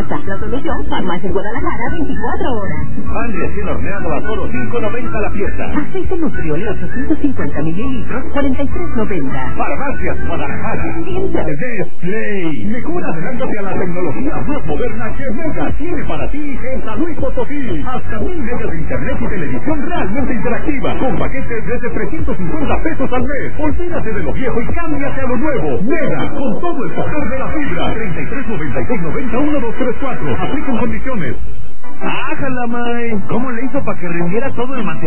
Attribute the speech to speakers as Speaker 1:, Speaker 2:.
Speaker 1: casa. La solución, Farmacia en Guadalajara, 24 horas.
Speaker 2: Pan recién horneado a solo $5.90 la pieza.
Speaker 1: Aceite Nutrioli 850 mililitros, $43.90.
Speaker 2: Farmacias Guadalajara. Display. Mejor adelántate a la tecnología más moderna que Mega tiene para ti en San Luis Potosí. Hasta 1000 megas de internet y televisión realmente interactiva. Con paquetes desde $350 al mes. Olvídate de lo viejo y cámbiate a lo nuevo. Mega, con todo el poder de la fibra. 3396901234. Aplican condiciones.
Speaker 3: ¡Ájala, May! ¿Cómo le hizo para que rindiera todo el material?